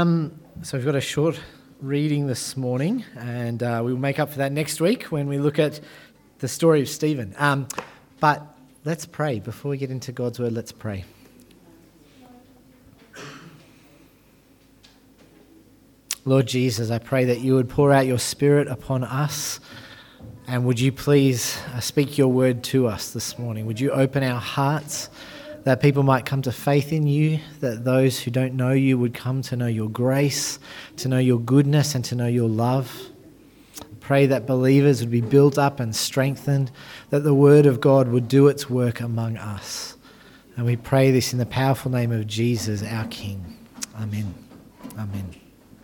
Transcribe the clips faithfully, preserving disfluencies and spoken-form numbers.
Um, so we've got a short reading this morning, and uh, we'll make up for that next week when we look at the story of Stephen. Um, but let's pray. Before we get into God's word, let's pray. Lord Jesus, I pray that you would pour out your Spirit upon us, and would you please uh, speak your word to us this morning? Would you open our hearts that people might come to faith in you, that those who don't know you would come to know your grace, to know your goodness, and to know your love. I pray that believers would be built up and strengthened, that the word of God would do its work among us. And we pray this in the powerful name of Jesus, our King. Amen. Amen.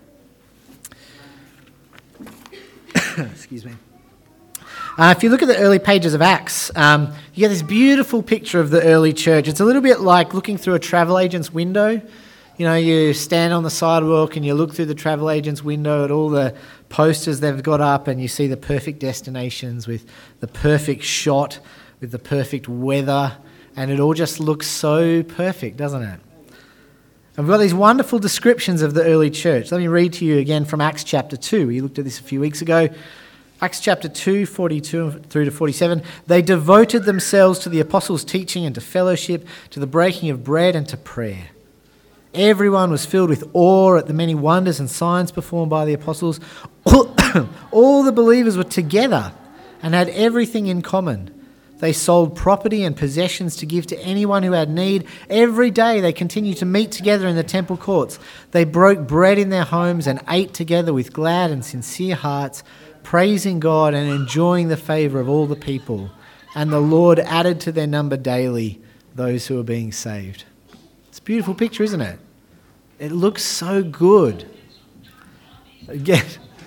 Excuse me. Uh, if you look at the early pages of Acts, um, you get this beautiful picture of the early church. It's a little bit like looking through a travel agent's window. You know, you stand on the sidewalk and you look through the travel agent's window at all the posters they've got up, and you see the perfect destinations with the perfect shot, with the perfect weather, and it all just looks so perfect, doesn't it? And we've got these wonderful descriptions of the early church. Let me read to you again from Acts chapter two. We looked at this a few weeks ago. Acts chapter two, forty-two through to forty-seven. They devoted themselves to the apostles' teaching and to fellowship, to the breaking of bread and to prayer. Everyone was filled with awe at the many wonders and signs performed by the apostles. All, all the believers were together and had everything in common. They sold property and possessions to give to anyone who had need. Every day they continued to meet together in the temple courts. They broke bread in their homes and ate together with glad and sincere hearts, praising God and enjoying the favour of all the people. And the Lord added to their number daily those who were being saved. It's a beautiful picture, isn't it? It looks so good. Again,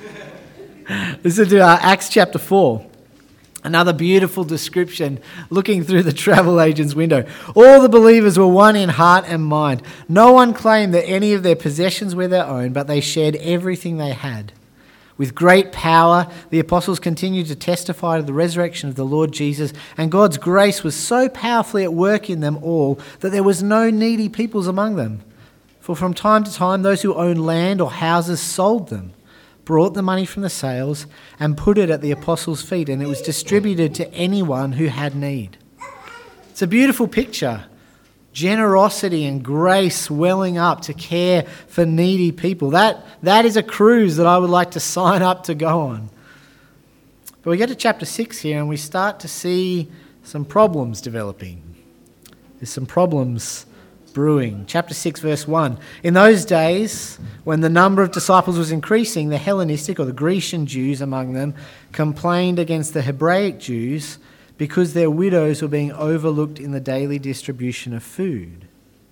listen to uh, Acts chapter four. Another beautiful description looking through the travel agent's window. All the believers were one in heart and mind. No one claimed that any of their possessions were their own, but they shared everything they had. With great power, the apostles continued to testify to the resurrection of the Lord Jesus, and God's grace was so powerfully at work in them all that there was no needy peoples among them. For from time to time, those who owned land or houses sold them, brought the money from the sales, and put it at the apostles' feet, and it was distributed to anyone who had need. It's a beautiful picture. Generosity and grace welling up to care for needy people. That, that is a cruise that I would like to sign up to go on. But we get to chapter six here and we start to see some problems developing. There's some problems brewing. Chapter six, verse one. In those days, when the number of disciples was increasing, the Hellenistic or the Grecian Jews among them complained against the Hebraic Jews because their widows were being overlooked in the daily distribution of food.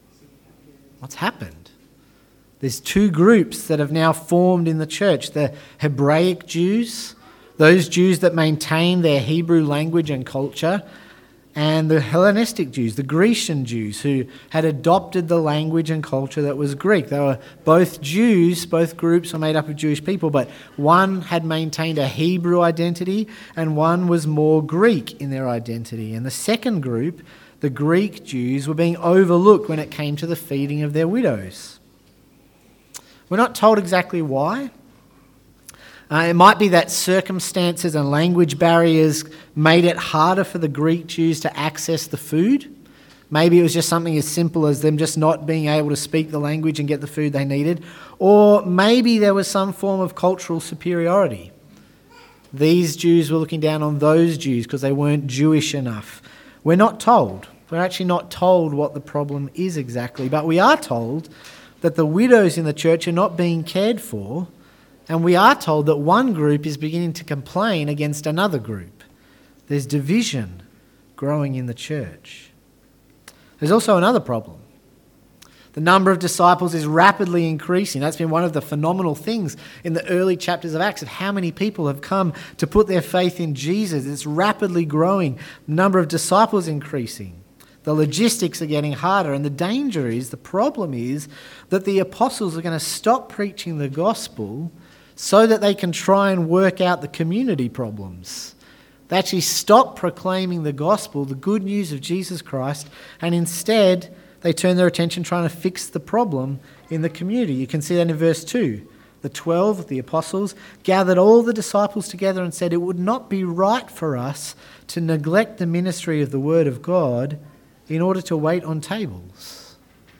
What's happened? There's two groups that have now formed in the church. The Hebraic Jews, those Jews that maintain their Hebrew language and culture, and the Hellenistic Jews, the Grecian Jews, who had adopted the language and culture that was Greek. They were both Jews, both groups were made up of Jewish people, but one had maintained a Hebrew identity and one was more Greek in their identity. And the second group, the Greek Jews, were being overlooked when it came to the feeding of their widows. We're not told exactly why. Uh, it might be that circumstances and language barriers made it harder for the Greek Jews to access the food. Maybe it was just something as simple as them just not being able to speak the language and get the food they needed. Or maybe there was some form of cultural superiority. These Jews were looking down on those Jews because they weren't Jewish enough. We're not told. We're actually not told what the problem is exactly. But we are told that the widows in the church are not being cared for. And we are told that one group is beginning to complain against another group. There's division growing in the church. There's also another problem. The number of disciples is rapidly increasing. That's been one of the phenomenal things in the early chapters of Acts, of how many people have come to put their faith in Jesus. It's rapidly growing. The number of disciples increasing. The logistics are getting harder, and the danger is, the problem is, that the apostles are going to stop preaching the gospel so that they can try and work out the community problems. They actually stop proclaiming the gospel, the good news of Jesus Christ, and instead they turn their attention trying to fix the problem in the community. You can see that in verse two. The twelve, the apostles, gathered all the disciples together and said, "It would not be right for us to neglect the ministry of the word of God in order to wait on tables."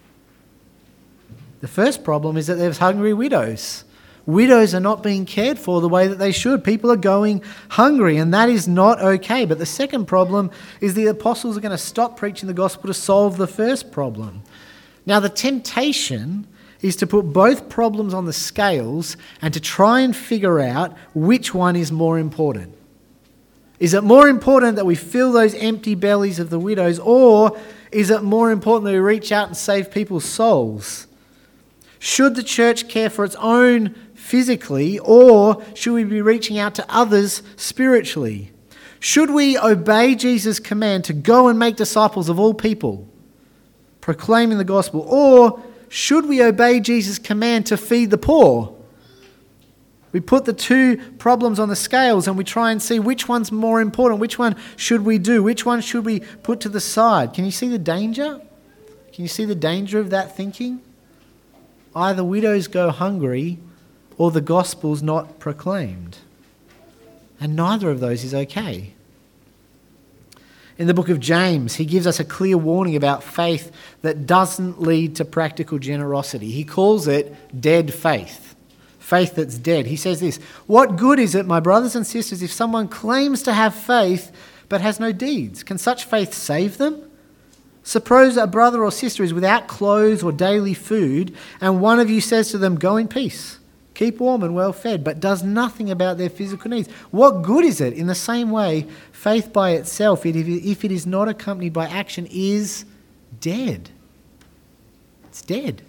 The first problem is that there's hungry widows. Widows are not being cared for the way that they should. People are going hungry, and that is not okay. But the second problem is the apostles are going to stop preaching the gospel to solve the first problem. Now, the temptation is to put both problems on the scales and to try and figure out which one is more important. Is it more important that we fill those empty bellies of the widows, or is it more important that we reach out and save people's souls? Should the church care for its own physically, or should we be reaching out to others spiritually? Should we obey Jesus' command to go and make disciples of all people, proclaiming the gospel, or should we obey Jesus' command to feed the poor? We put the two problems on the scales and we try and see which one's more important, which one should we do, which one should we put to the side. Can you see the danger? Can you see the danger of that thinking? Either widows go hungry or the gospel's not proclaimed. And neither of those is okay. In the book of James, he gives us a clear warning about faith that doesn't lead to practical generosity. He calls it dead faith, faith that's dead. He says this, "What good is it, my brothers and sisters, if someone claims to have faith but has no deeds? Can such faith save them? Suppose a brother or sister is without clothes or daily food, and one of you says to them, 'Go in peace, keep warm and well fed,' but does nothing about their physical needs. What good is it? In the same way, faith by itself, if it is not accompanied by action, is dead." It's dead.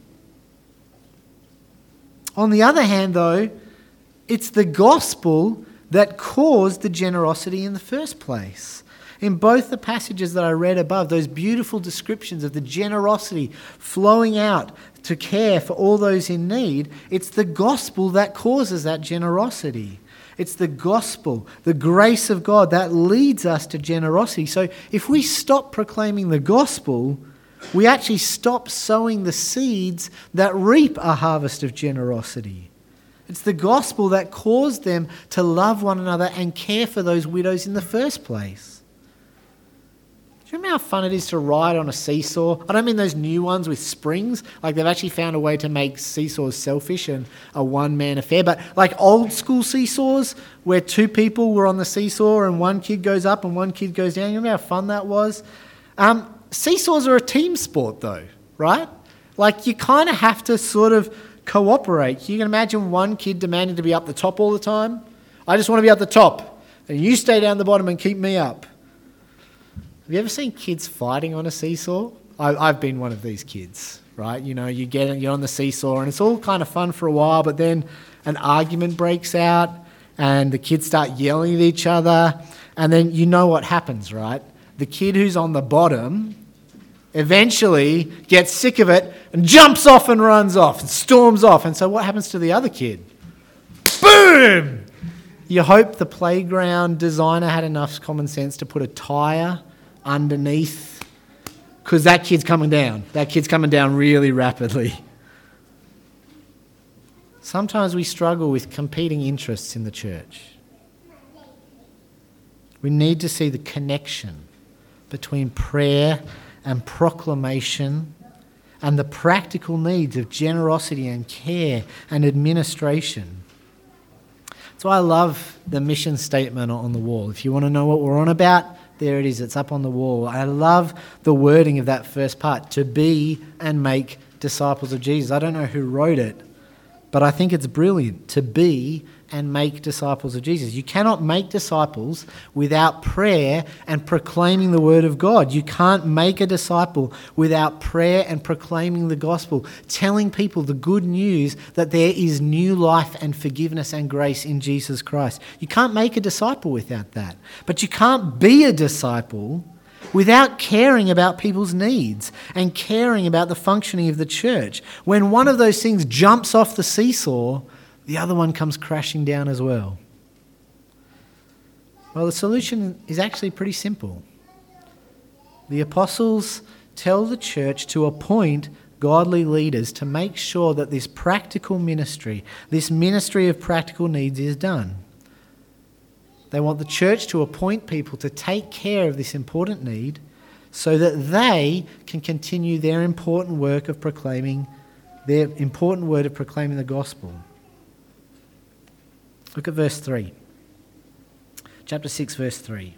On the other hand, though, it's the gospel that caused the generosity in the first place. In both the passages that I read above, those beautiful descriptions of the generosity flowing out to care for all those in need, it's the gospel that causes that generosity. It's the gospel, the grace of God that leads us to generosity. So if we stop proclaiming the gospel, we actually stop sowing the seeds that reap a harvest of generosity. It's the gospel that caused them to love one another and care for those widows in the first place. Do you remember how fun it is to ride on a seesaw? I don't mean those new ones with springs. Like they've actually found a way to make seesaws selfish and a one-man affair. But like old school seesaws where two people were on the seesaw and one kid goes up and one kid goes down. You remember how fun that was? Um, seesaws are a team sport though, right? Like you kind of have to sort of cooperate. You can imagine one kid demanding to be up the top all the time. I just want to be up the top and you stay down the bottom and keep me up. Have you ever seen kids fighting on a seesaw? I, I've been one of these kids, right? You know, you get you're on the seesaw and it's all kind of fun for a while, but then an argument breaks out and the kids start yelling at each other, and then you know what happens, right? The kid who's on the bottom eventually gets sick of it and jumps off and runs off and storms off. And so what happens to the other kid? Boom! You hope the playground designer had enough common sense to put a tyre underneath, because that kid's coming down. That kid's coming down really rapidly. Sometimes we struggle with competing interests in the church. We need to see the connection between prayer and proclamation and the practical needs of generosity and care and administration. So I love the mission statement on the wall. If you want to know what we're on about, there it is. It's up on the wall. I love the wording of that first part, to be and make disciples of Jesus. I don't know who wrote it, but I think it's brilliant, to be and make disciples of Jesus. You cannot make disciples without prayer and proclaiming the word of God. You can't make a disciple without prayer and proclaiming the gospel, telling people the good news that there is new life and forgiveness and grace in Jesus Christ. You can't make a disciple without that. But you can't be a disciple without caring about people's needs and caring about the functioning of the church. When one of those things jumps off the seesaw, the other one comes crashing down as well. Well, the solution is actually pretty simple. The apostles tell the church to appoint godly leaders to make sure that this practical ministry, this ministry of practical needs is done. They want the church to appoint people to take care of this important need so that they can continue their important work of proclaiming, their important word of proclaiming the gospel. Look at verse three. Chapter six, verse three.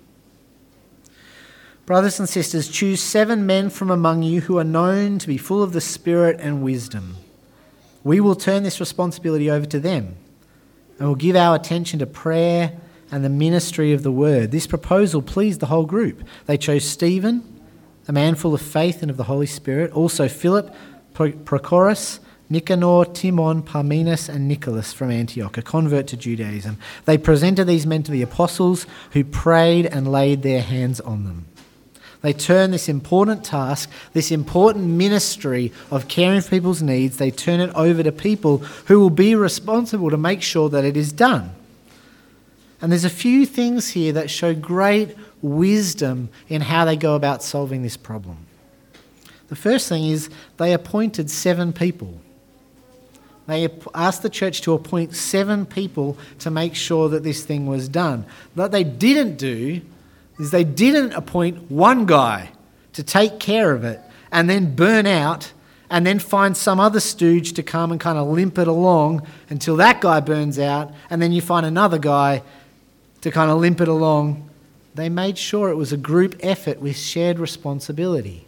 Brothers and sisters, choose seven men from among you who are known to be full of the Spirit and wisdom. We will turn this responsibility over to them and will give our attention to prayer and the ministry of the word. This proposal pleased the whole group. They chose Stephen, a man full of faith and of the Holy Spirit, also Philip, Prochorus, Nicanor, Timon, Parmenas and Nicholas from Antioch, a convert to Judaism. They presented these men to the apostles, who prayed and laid their hands on them. They turn this important task, this important ministry of caring for people's needs, they turn it over to people who will be responsible to make sure that it is done. And there's a few things here that show great wisdom in how they go about solving this problem. The first thing is they appointed seven people. They asked the church to appoint seven people to make sure that this thing was done. What they didn't do is they didn't appoint one guy to take care of it and then burn out and then find some other stooge to come and kind of limp it along until that guy burns out, and then you find another guy to kind of limp it along. They made sure it was a group effort with shared responsibility.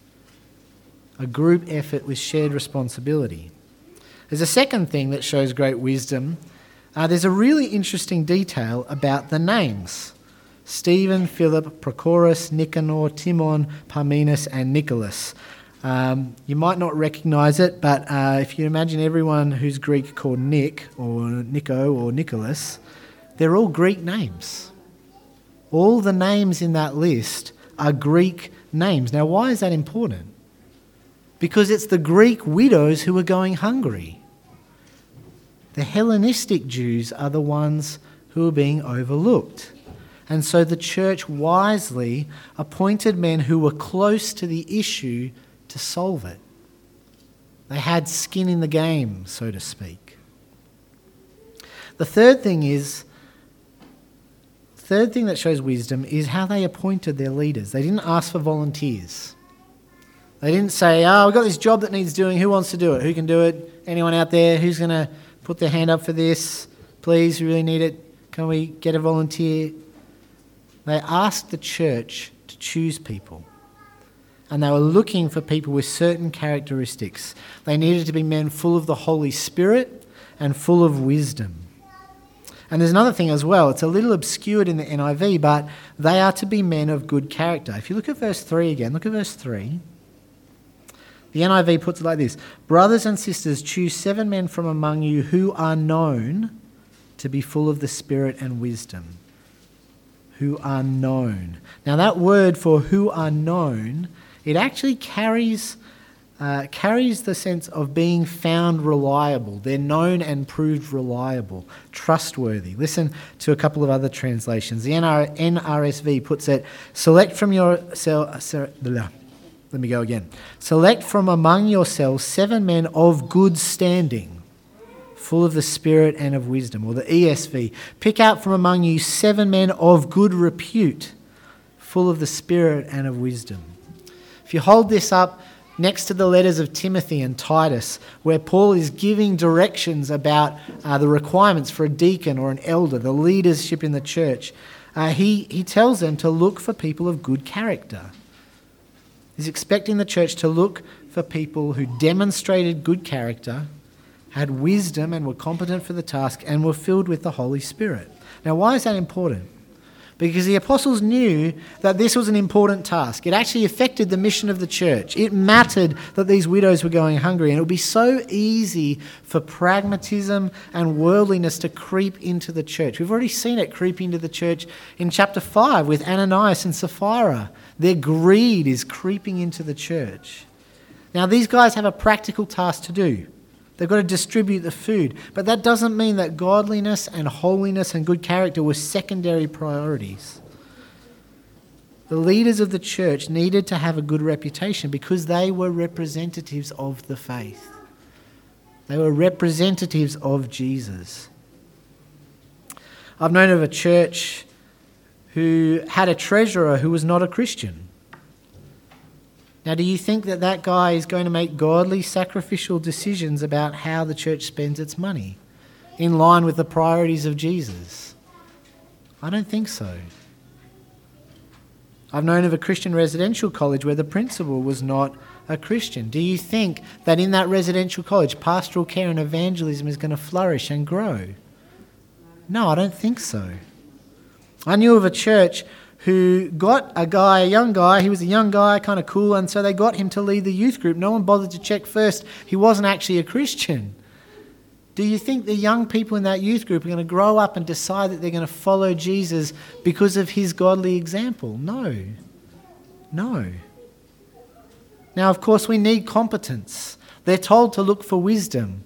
A group effort with shared responsibility. There's a second thing that shows great wisdom. Uh, there's a really interesting detail about the names. Stephen, Philip, Prochorus, Nicanor, Timon, Parmenas and Nicholas. Um, you might not recognise it, but uh, if you imagine everyone who's Greek called Nick or Nico or Nicholas, they're all Greek names. All the names in that list are Greek names. Now, why is that important? Because it's the Greek widows who are going hungry. The Hellenistic Jews are the ones who are being overlooked. And so the church wisely appointed men who were close to the issue to solve it. They had skin in the game, so to speak. The third thing is, third thing that shows wisdom is how they appointed their leaders. They didn't ask for volunteers. They didn't say, oh, we've got this job that needs doing. Who wants to do it? Who can do it? Anyone out there? Who's going to put their hand up for this? Please, we really need it. Can we get a volunteer? They asked the church to choose people. And they were looking for people with certain characteristics. They needed to be men full of the Holy Spirit and full of wisdom. And there's another thing as well. It's a little obscured in the N I V, but they are to be men of good character. If you look at verse three again, look at verse three. The N I V puts it like this. Brothers and sisters, choose seven men from among you who are known to be full of the Spirit and wisdom. Who are known. Now that word for who are known, it actually carries uh, carries the sense of being found reliable. They're known and proved reliable, trustworthy. Listen to a couple of other translations. The N R S V puts it, select from your... Cell, cell, blah. Let me go again. Select from among yourselves seven men of good standing, full of the Spirit and of wisdom. Or the E S V, pick out from among you seven men of good repute, full of the Spirit and of wisdom. If you hold this up next to the letters of Timothy and Titus, where Paul is giving directions about uh, the requirements for a deacon or an elder, the leadership in the church, uh, he, he tells them to look for people of good character. He's expecting the church to look for people who demonstrated good character, had wisdom and were competent for the task, and were filled with the Holy Spirit. Now, why is that important? Because the apostles knew that this was an important task. It actually affected the mission of the church. It mattered that these widows were going hungry, and it would be so easy for pragmatism and worldliness to creep into the church. We've already seen it creep into the church in chapter five with Ananias and Sapphira. Their greed is creeping into the church. Now, these guys have a practical task to do. They've got to distribute the food. But that doesn't mean that godliness and holiness and good character were secondary priorities. The leaders of the church needed to have a good reputation because they were representatives of the faith. They were representatives of Jesus. I've known of a church who had a treasurer who was not a Christian. Now, do you think that that guy is going to make godly, sacrificial decisions about how the church spends its money in line with the priorities of Jesus? I don't think so. I've known of a Christian residential college where the principal was not a Christian. Do you think that in that residential college, pastoral care and evangelism is going to flourish and grow? No, I don't think so. I knew of a church who got a guy, a young guy, he was a young guy, kind of cool, and so they got him to lead the youth group. No one bothered to check first he wasn't actually a Christian. Do you think the young people in that youth group are going to grow up and decide that they're going to follow Jesus because of his godly example? No. No. Now, of course, we need competence. They're told to look for wisdom.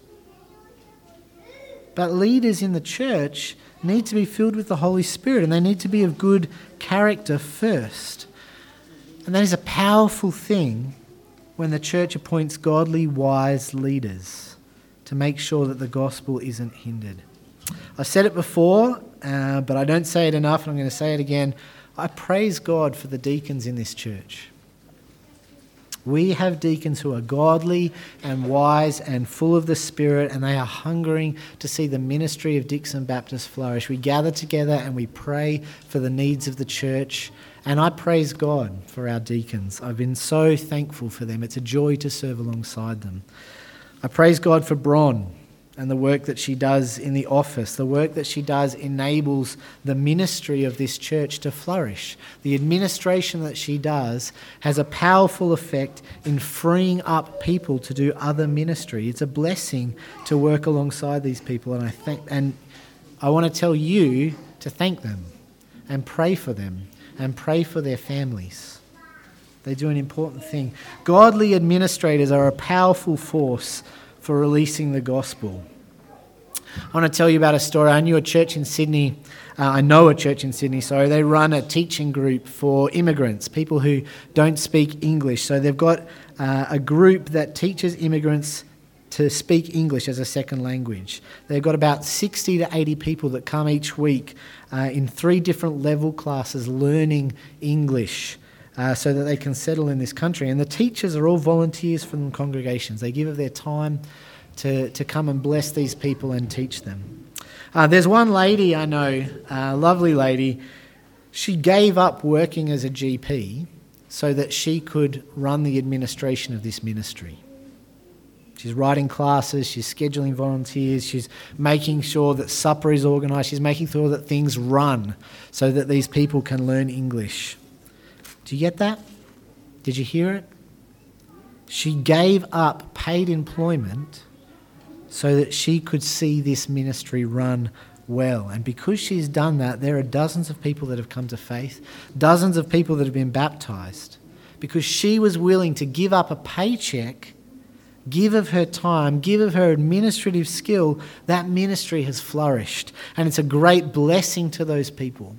But leaders in the church need to be filled with the Holy Spirit, and they need to be of good character first. And that is a powerful thing when the church appoints godly, wise leaders to make sure that the gospel isn't hindered. I've said it before, uh, but I don't say it enough, and I'm going to say it again. I praise God for the deacons in this church. We have deacons who are godly and wise and full of the Spirit, and they are hungering to see the ministry of Dixon Baptist flourish. We gather together and we pray for the needs of the church, and I praise God for our deacons. I've been so thankful for them. It's a joy to serve alongside them. I praise God for Bron and the work that she does in the office. The work that she does enables the ministry of this church to flourish. The administration that she does has a powerful effect in freeing up people to do other ministry. It's a blessing to work alongside these people, and I thank and I want to tell you to thank them and pray for them and pray for their families. They do an important thing. Godly administrators are a powerful force for releasing the gospel. I want to tell you about a story. I knew a church in Sydney. Uh, I know a church in Sydney, sorry. They run a teaching group for immigrants, people who don't speak English. So they've got uh, a group that teaches immigrants to speak English as a second language. They've got about sixty to eighty people that come each week uh, in three different level classes learning English. Uh, so that they can settle in this country. And the teachers are all volunteers from the congregations. They give of their time to, to come and bless these people and teach them. Uh, there's one lady I know, a lovely lady. She gave up working as a G P so that she could run the administration of this ministry. She's writing classes, she's scheduling volunteers, she's making sure that supper is organised, she's making sure that things run so that these people can learn English. Do you get that? Did you hear it? She gave up paid employment so that she could see this ministry run well. And because she's done that, there are dozens of people that have come to faith, dozens of people that have been baptised, because she was willing to give up a paycheck, give of her time, give of her administrative skill. That ministry has flourished, and it's a great blessing to those people.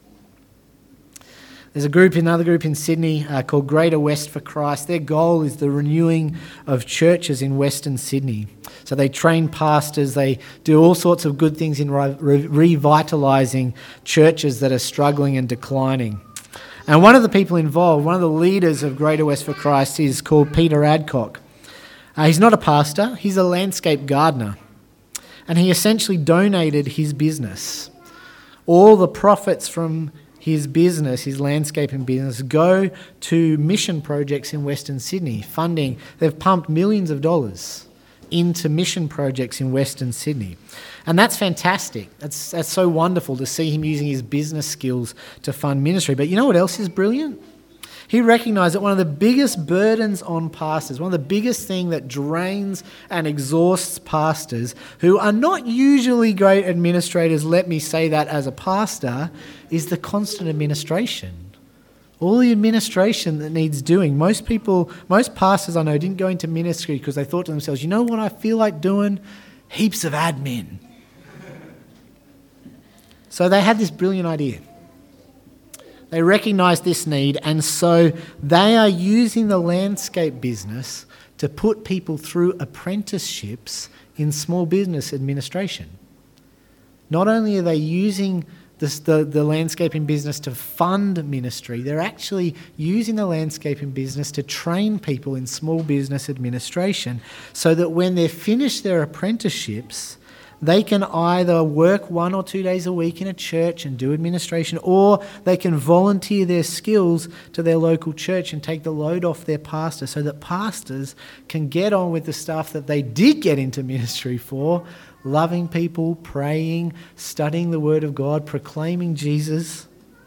There's a group, another group in Sydney uh, called Greater West for Christ. Their goal is the renewing of churches in Western Sydney. So they train pastors, they do all sorts of good things in re- re- revitalising churches that are struggling and declining. And one of the people involved, one of the leaders of Greater West for Christ, is called Peter Adcock. Uh, he's not a pastor, he's a landscape gardener. And he essentially donated his business. All the profits from his business, his landscaping business, go to mission projects in Western Sydney, funding. They've pumped millions of dollars into mission projects in Western Sydney. And that's fantastic. That's, that's so wonderful to see him using his business skills to fund ministry. But you know what else is brilliant? He recognised that one of the biggest burdens on pastors, one of the biggest things that drains and exhausts pastors, who are not usually great administrators, let me say that as a pastor, is the constant administration. All the administration that needs doing. Most people, most pastors I know didn't go into ministry because they thought to themselves, you know what I feel like doing? Heaps of admin. So they had this brilliant idea. They recognise this need, and so they are using the landscape business to put people through apprenticeships in small business administration. Not only are they using this, the, the landscaping business to fund ministry, they're actually using the landscaping business to train people in small business administration so that when they've finished their apprenticeships, they can either work one or two days a week in a church and do administration, or they can volunteer their skills to their local church and take the load off their pastor so that pastors can get on with the stuff that they did get into ministry for, loving people, praying, studying the Word of God, proclaiming Jesus.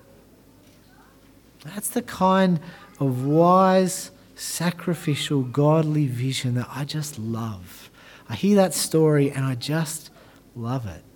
That's the kind of wise, sacrificial, godly vision that I just love. I hear that story and I just love it.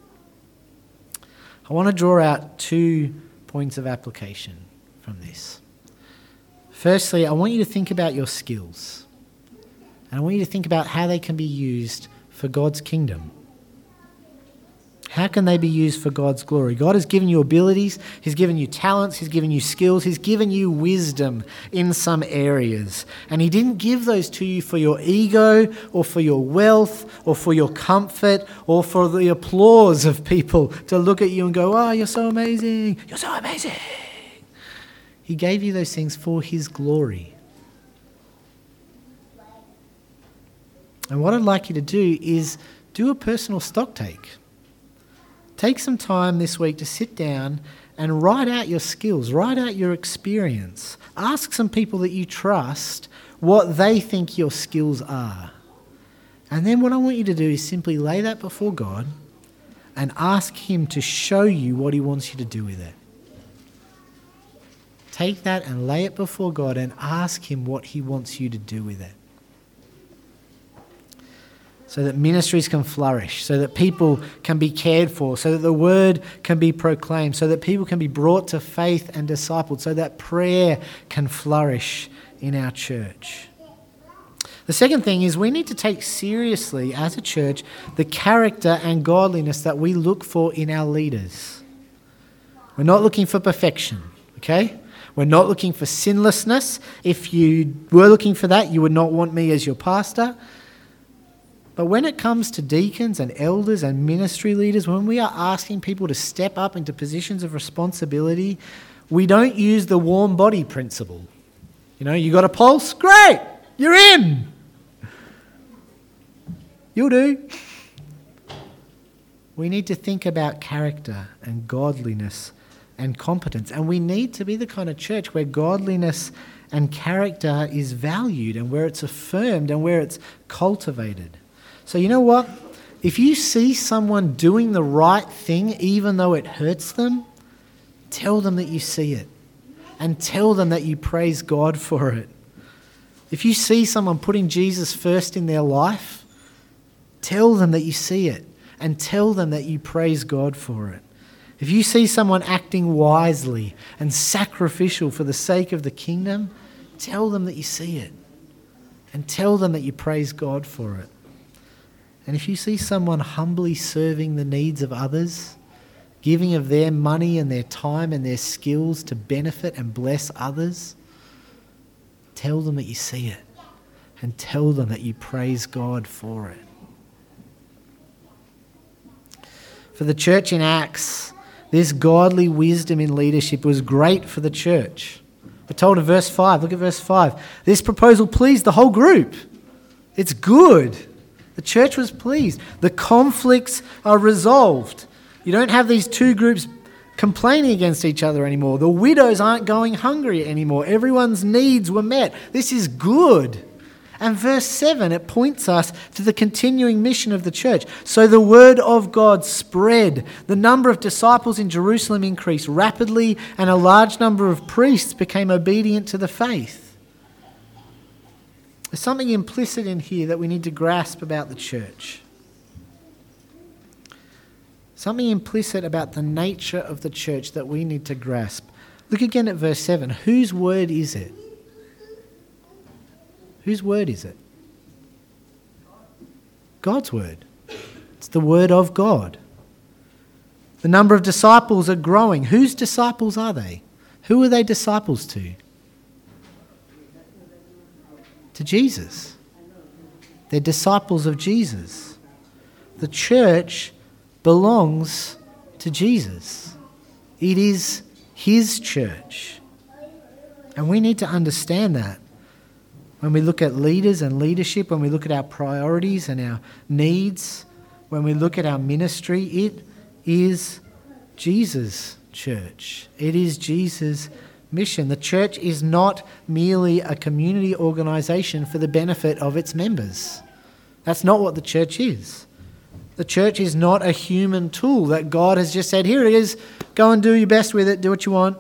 I want to draw out two points of application from this. Firstly, I want you to think about your skills. And I want you to think about how they can be used for God's kingdom. How can they be used for God's glory? God has given you abilities, He's given you talents, He's given you skills, He's given you wisdom in some areas. And He didn't give those to you for your ego or for your wealth or for your comfort or for the applause of people to look at you and go, oh, you're so amazing, you're so amazing. He gave you those things for His glory. And what I'd like you to do is do a personal stock take. Take some time this week to sit down and write out your skills, write out your experience. Ask some people that you trust what they think your skills are. And then what I want you to do is simply lay that before God and ask Him to show you what He wants you to do with it. Take that and lay it before God and ask Him what He wants you to do with it. So that ministries can flourish, so that people can be cared for, so that the word can be proclaimed, so that people can be brought to faith and discipled, so that prayer can flourish in our church. The second thing is we need to take seriously as a church the character and godliness that we look for in our leaders. We're not looking for perfection, okay? We're not looking for sinlessness. If you were looking for that, you would not want me as your pastor. But when it comes to deacons and elders and ministry leaders, when we are asking people to step up into positions of responsibility, we don't use the warm body principle. You know, you got a pulse? Great! You're in! You'll do. We need to think about character and godliness and competence. And we need to be the kind of church where godliness and character is valued and where it's affirmed and where it's cultivated. So you know what? If you see someone doing the right thing, even though it hurts them, tell them that you see it. And tell them that you praise God for it. If you see someone putting Jesus first in their life, tell them that you see it. And tell them that you praise God for it. If you see someone acting wisely and sacrificial for the sake of the kingdom, tell them that you see it. And tell them that you praise God for it. And if you see someone humbly serving the needs of others, giving of their money and their time and their skills to benefit and bless others, tell them that you see it and tell them that you praise God for it. For the church in Acts, this godly wisdom in leadership was great for the church. We're told in verse five, look at verse five, this proposal pleased the whole group. It's good. The church was pleased. The conflicts are resolved. You don't have these two groups complaining against each other anymore. The widows aren't going hungry anymore. Everyone's needs were met. This is good. And verse seven, it points us to the continuing mission of the church. So the word of God spread. The number of disciples in Jerusalem increased rapidly, and a large number of priests became obedient to the faith. There's something implicit in here that we need to grasp about the church. Something implicit about the nature of the church that we need to grasp. Look again at verse seven. Whose word is it? Whose word is it? God's word. It's the word of God. The number of disciples are growing. Whose disciples are they? Who are they disciples to? To Jesus. They're disciples of Jesus. The church belongs to Jesus. It is his church. And we need to understand that. When we look at leaders and leadership, when we look at our priorities and our needs, when we look at our ministry, it is Jesus' church. It is Jesus' mission. The church is not merely a community organisation for the benefit of its members. That's not what the church is. The church is not a human tool that God has just said, here it is, go and do your best with it, do what you want.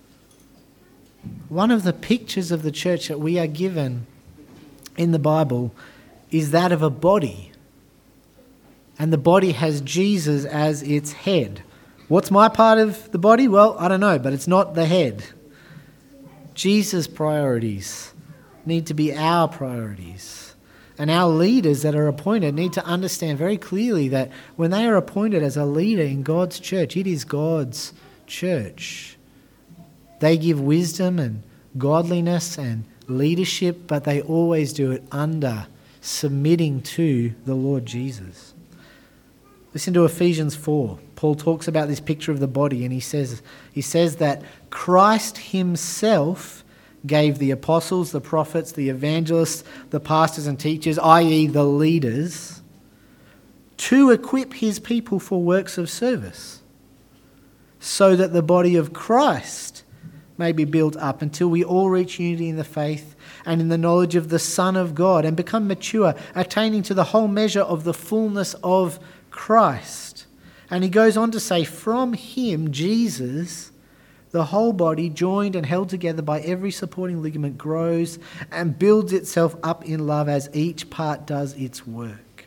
One of the pictures of the church that we are given in the Bible is that of a body. And the body has Jesus as its head. What's my part of the body? Well, I don't know, but it's not the head. Jesus' priorities need to be our priorities. And our leaders that are appointed need to understand very clearly that when they are appointed as a leader in God's church, it is God's church. They give wisdom and godliness and leadership, but they always do it under submitting to the Lord Jesus. Listen to Ephesians four. Paul talks about this picture of the body, and he says, he says that Christ himself gave the apostles, the prophets, the evangelists, the pastors and teachers, that is the leaders, to equip his people for works of service, so that the body of Christ may be built up until we all reach unity in the faith and in the knowledge of the Son of God and become mature, attaining to the whole measure of the fullness of Christ. And he goes on to say, from him, Jesus, the whole body, joined and held together by every supporting ligament, grows and builds itself up in love as each part does its work.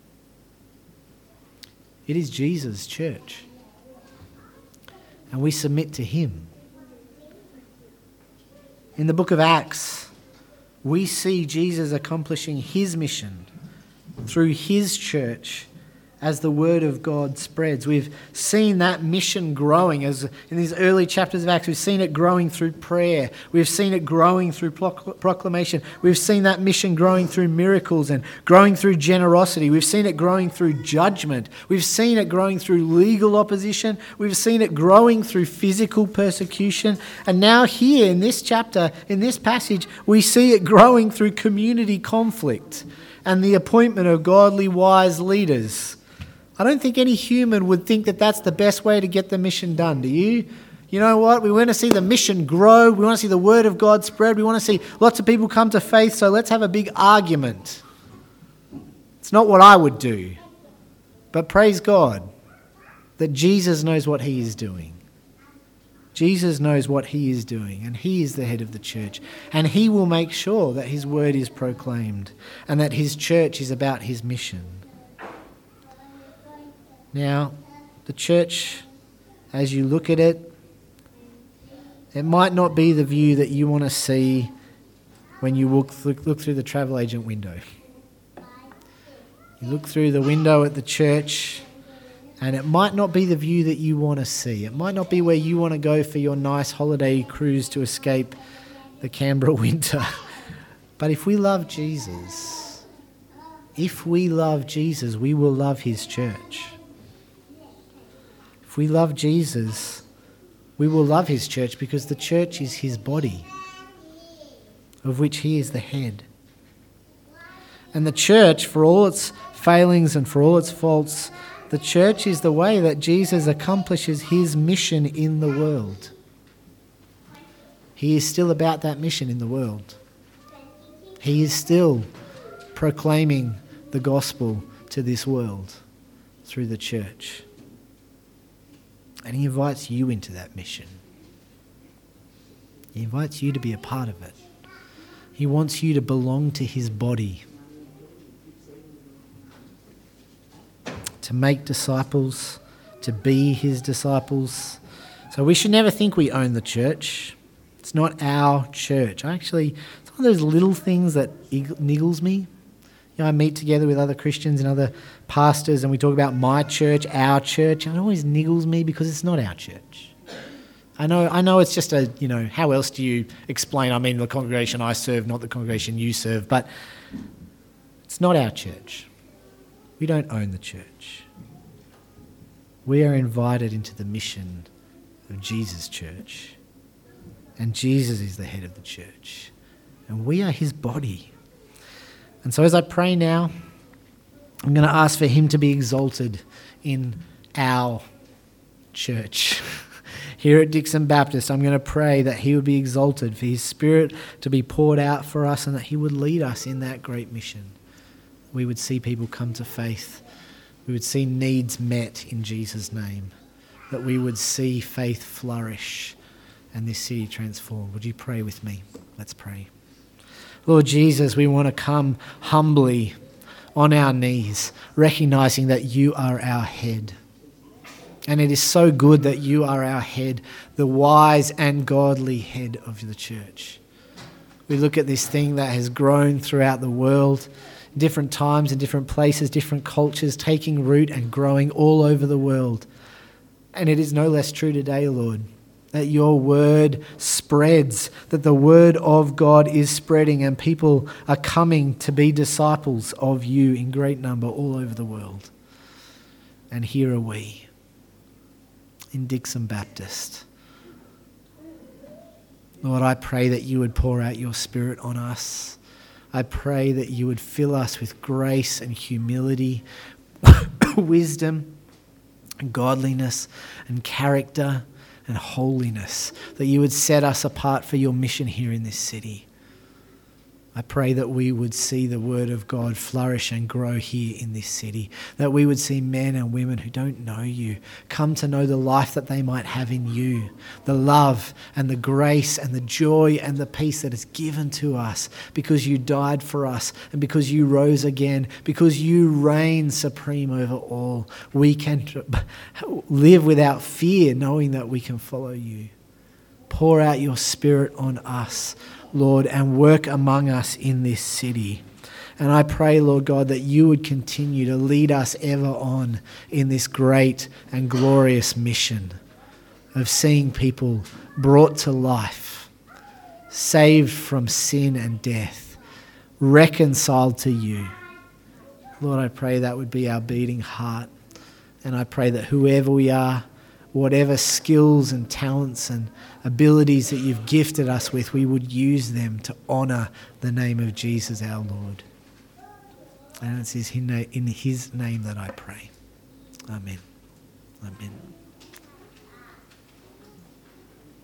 It is Jesus' church. And we submit to him. In the book of Acts, we see Jesus accomplishing his mission through his church as the word of God spreads. We've seen that mission growing as in these early chapters of Acts. We've seen it growing through prayer. We've seen it growing through proclamation. We've seen that mission growing through miracles and growing through generosity. We've seen it growing through judgment. We've seen it growing through legal opposition. We've seen it growing through physical persecution. And now here in this chapter, in this passage, we see it growing through community conflict and the appointment of godly, wise leaders. I don't think any human would think that that's the best way to get the mission done, do you? You know what? We want to see the mission grow. We want to see the word of God spread. We want to see lots of people come to faith, so let's have a big argument. It's not what I would do. But praise God that Jesus knows what he is doing. Jesus knows what he is doing, and he is the head of the church. And he will make sure that his word is proclaimed and that his church is about his mission. Now, the church, as you look at it, it might not be the view that you want to see when you look, look, look through the travel agent window. You look through the window at the church, and it might not be the view that you want to see. It might not be where you want to go for your nice holiday cruise to escape the Canberra winter. But if we love Jesus, if we love Jesus, we will love his church. If we love Jesus, we will love his church because the church is his body, of which he is the head. And the church, for all its failings and for all its faults, the church is the way that Jesus accomplishes his mission in the world. He is still about that mission in the world. He is still proclaiming the gospel to this world through the church. And he invites you into that mission. He invites you to be a part of it. He wants you to belong to his body. To make disciples, to be his disciples. So we should never think we own the church. It's not our church. I actually, it's one of those little things that niggles me. You know, I meet together with other Christians and other pastors and we talk about my church, our church, and it always niggles me because it's not our church. I know I know it's just a, you know, how else do you explain, I mean, the congregation I serve, not the congregation you serve, but it's not our church. We don't own the church. We are invited into the mission of Jesus' church. And Jesus is the head of the church. And we are his body. And so as I pray now, I'm going to ask for him to be exalted in our church. Here at Dixon Baptist, I'm going to pray that he would be exalted, for his Spirit to be poured out for us, and that he would lead us in that great mission. We would see people come to faith. We would see needs met in Jesus' name. That we would see faith flourish and this city transformed. Would you pray with me? Let's pray. Lord Jesus, we want to come humbly on our knees, recognizing that you are our head. And it is so good that you are our head, the wise and godly head of the church. We look at this thing that has grown throughout the world, different times and different places, different cultures, taking root and growing all over the world. And it is no less true today, Lord, that your word spreads, that the word of God is spreading, and people are coming to be disciples of you in great number all over the world. And here are we in Dixon Baptist. Lord, I pray that you would pour out your Spirit on us. I pray that you would fill us with grace and humility, wisdom and godliness and character and holiness, that you would set us apart for your mission here in this city. I pray that we would see the word of God flourish and grow here in this city, that we would see men and women who don't know you come to know the life that they might have in you, the love and the grace and the joy and the peace that is given to us because you died for us and because you rose again, because you reign supreme over all. We can live without fear, knowing that we can follow you. Pour out your Spirit on us, Lord, and work among us in this city. And I pray, Lord God, that you would continue to lead us ever on in this great and glorious mission of seeing people brought to life, saved from sin and death, reconciled to you. Lord, I pray that would be our beating heart. And I pray that whoever we are, whatever skills and talents and abilities that you've gifted us with, we would use them to honour the name of Jesus our Lord. And it's in his name that I pray. Amen. Amen.